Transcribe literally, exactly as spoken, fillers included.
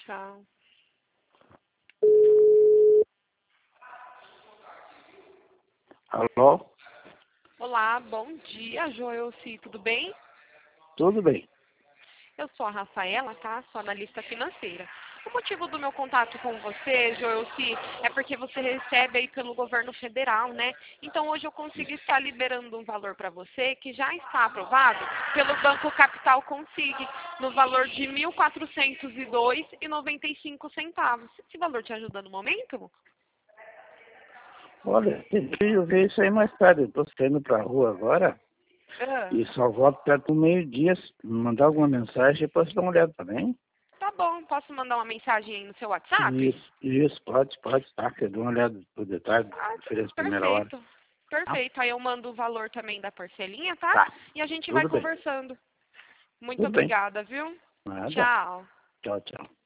Tchau. Alô? Olá, bom dia, Joelci, tudo bem? Tudo bem. Eu sou a Rafaela, tá? Sou analista financeira. O motivo do meu contato com você, Joelci, é porque você recebe aí pelo governo federal, né? Então hoje eu consigo estar liberando um valor para você que já está aprovado pelo Banco Capital Consig, no valor de mil quatrocentos e dois reais e noventa e cinco centavos. Esse valor te ajuda no momento? Olha, eu ver isso aí mais tarde. Eu estou saindo para a rua agora Ah, e só volto perto do meio-dia. Se me mandar alguma mensagem, depois dá uma olhada também. tá bom, posso mandar uma mensagem aí no seu WhatsApp? Isso, isso, pode, pode, tá? Que eu dou uma olhada por detalhe, Ah, diferença primeira hora. perfeito. Tá? Perfeito. Aí eu mando o valor também da parcelinha, tá? Tá, E a gente vai tudo bem. conversando. Muito Tudo bem. obrigada, viu? Nada. Tchau. Tchau, tchau.